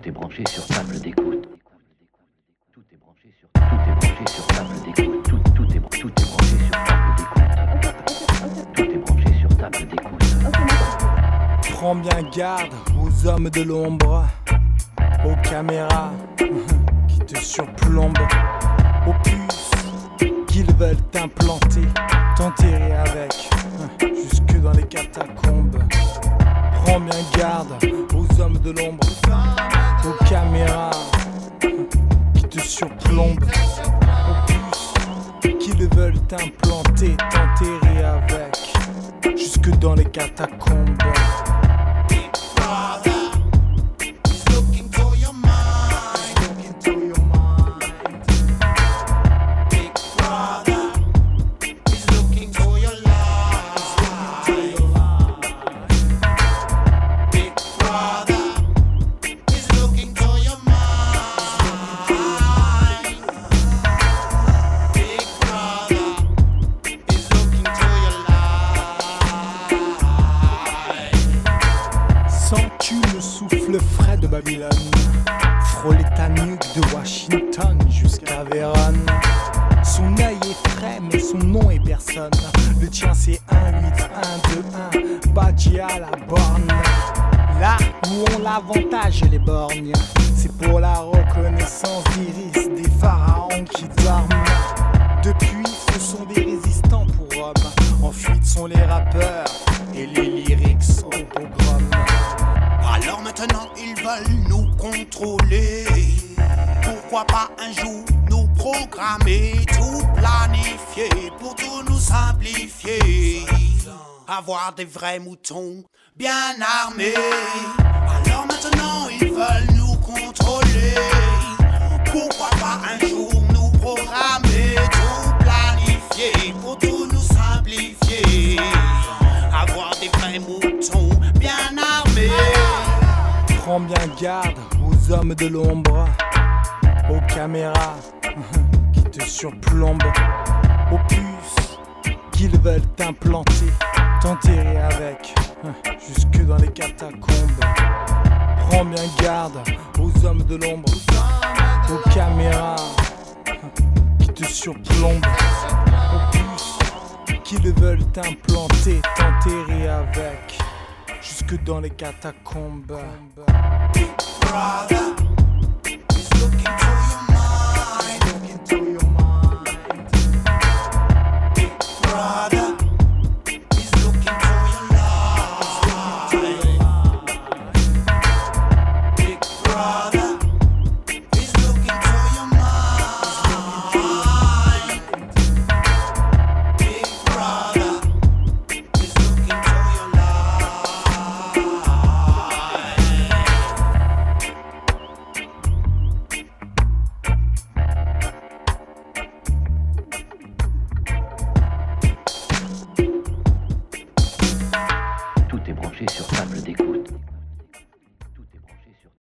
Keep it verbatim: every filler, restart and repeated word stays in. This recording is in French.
Tout est branché sur table d'écoute. Tout est branché sur tout est branché sur table d'écoute. Tout, tout est tout est branché sur table d'écoute. Tout est branché sur table d'écoute. Prends bien garde aux hommes de l'ombre, aux caméras qui te surplombent, aux puces qu'ils veulent t'implanter, t'enterrer avec, jusque dans les catacombes. Prends bien garde aux hommes de l'ombre, aux caméras qui te surplombent, aux puces qu'ils veulent t'implanter, t'enterrer avec, jusque dans les catacombes. Le frais de Babylone, frôler ta nuque de Washington jusqu'à Vérone. Son œil est frais mais son nom est personne. Le tien c'est un huit un deux un, Badji à la borne. Là où on l'avantage les borgnes, c'est pour la reconnaissance d'iris des pharaons qui dorment. Depuis ce sont des résistants pour Rome. En fuite sont les rappeurs et les lyrics au pogrom. Alors maintenant ils veulent nous contrôler. Pourquoi pas un jour nous programmer, tout planifier pour tout nous simplifier. Avoir des vrais moutons bien armés. Alors maintenant ils veulent nous contrôler. Pourquoi pas un jour nous programmer, tout planifier pour tout nous simplifier. Avoir des vrais moutons bien armés. Prends bien garde aux hommes de l'ombre, aux caméras qui te surplombent, aux puces qu'ils veulent t'implanter, t'enterrer avec, jusque dans les catacombes. Prends bien garde aux hommes de l'ombre, aux caméras qui te surplombent, aux puces qu'ils veulent t'implanter, t'enterrer avec, jusque dans les catacombes. Big brother is looking to